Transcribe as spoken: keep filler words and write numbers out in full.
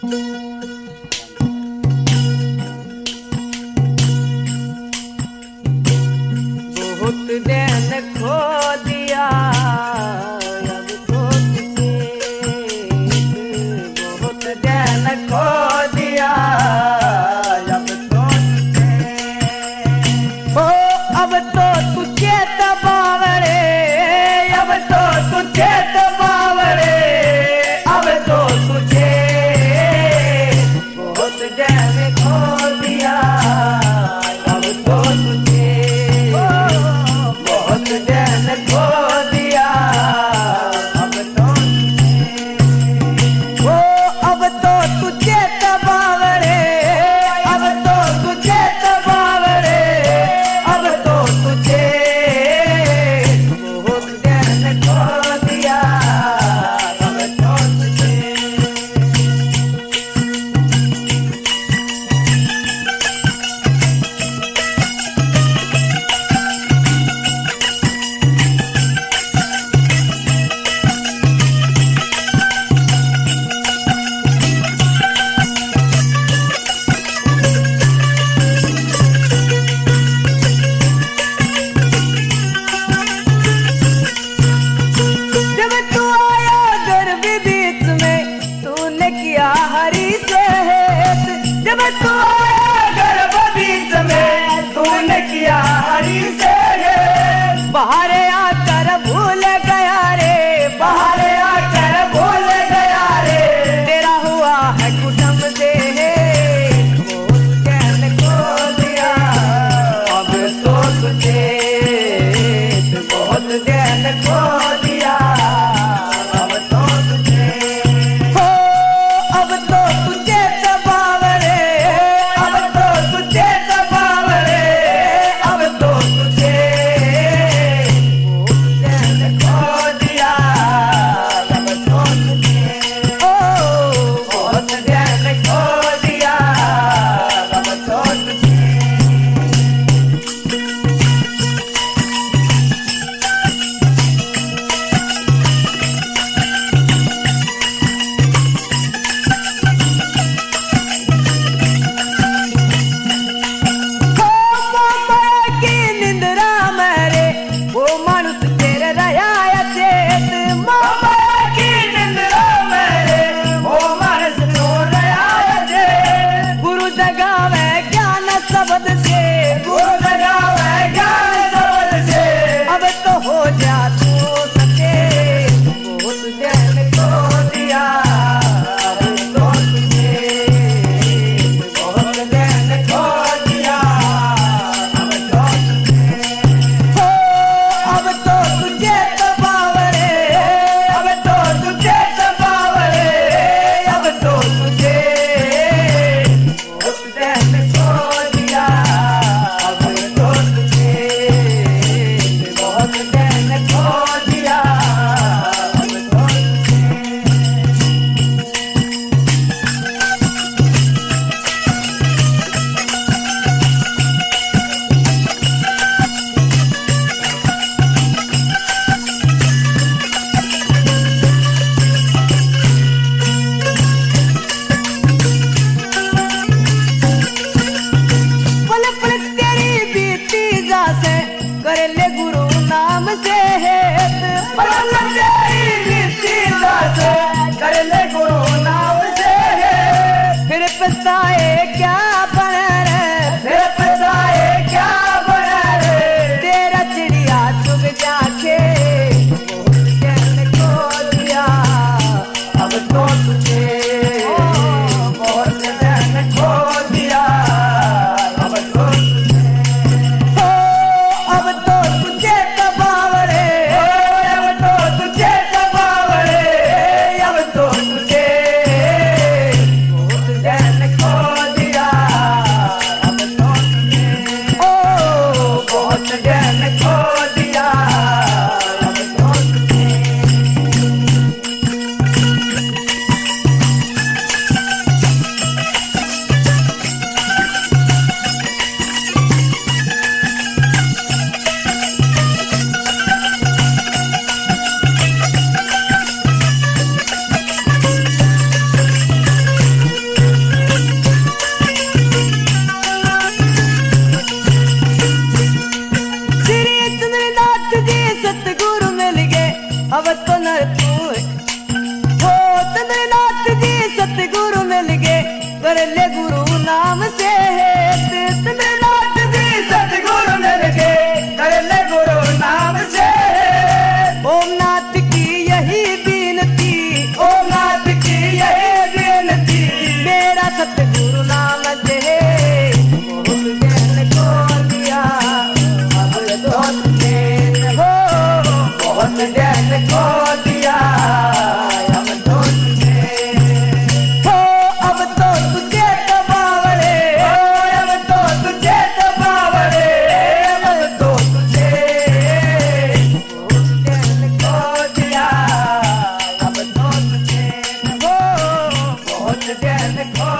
बहुत दिन खो दिया अब तो तुझे, बहुत दिन खो दिया अब तो तुझे, ओ अब तो तुझे तबावरे, अब तो तुझे तबावरे, अब तो तुझे बहुत दिन खो दिया अब तो तुझे, बहुत दिन खो दिया अब तो तुझे, ओ अब तो तुझे तबावरे, अब तो तुझे तबावरे, अब तो तुझे बहुत दिन खो दिया अब तो तुझे। जब तू आया गर्भ बीच में तूने किया हरी से हेत, जब तू आया गर्भ बीच में तूने किया हरी से हेत, बाहर आकर भूल गया रे, बाहर आकर भूल गया रे, तेरा हुआ है कुटुंब से बहुत ज्ञान खो दिया अब तो तुझे, बहुत ज्ञान खो दिया अब तो तुझे, हो अब तो तुझे तबावरे, अब तो तुझे तबावरे, अब तो तुझे बहुत ज्ञान खो दिया अब तो तुझे, ओ बहुत ज्ञान खो दिया अब तो तुझे। हो मामा की निंद्रा मेरे वो मानुष तेरे रया चेत, मामा की निंद्रा मेरे वो मानुष तो रया चेत, गुरु जगावे ज्ञान शब्द से, गुरु जगावे ज्ञान शब्द से, अब तो हो जा तू सके बहुत ज्ञान खो दिया अब तो तुझे, बहुत ज्ञान खो दिया अब तो तुझे, हो अब तो तुझे तबावरे, अब तो तुझे तबावरे, अब तो तुझे बहुत ज्ञान खो दिया अब तो तुझे, बहुत ज्ञान खो दिया अब तो तुझे। पल पल तेरी बीती जासे कर ले गुरु नाम से हेत, पल पल तेरी बीती जासे कर ले गुरु नाम से हेत, फिर पछताए क्या बने रे, फिर पछताए क्या बने रे, तेरा चिड़िया चुग जाके बहुत ज्ञान खो दिया अब तो तुझे, बहुत ज्ञान खो दिया अब तो तुझे, हो अब तो तुझे तबावरे, अब तो तुझे तबावरे, अब तो तुझे बहुत ज्ञान खो सतगुरु मिल गए अब तो न तू हो चंद्रनाथ जी सतगुरु मिल गए कर ले गुरु नाम से चंद्रनाथ जी सतगुरु मिल गए कर ले गुरु नाम से ओम नाथ की यही विनती ओम नाथ की यही विनती मेरा सतगुरु नाम दे बहुत ज्ञान को दिया अब तो तुझे हो बहुत ज्ञान को दिया अब तो तुझे हो अब तो तुझे दबावड़े हो अब तो तुझे दबावड़े अब तो तुझे बहुत ज्ञान को दिया अब तो तुझे हो बहुत ज्ञान को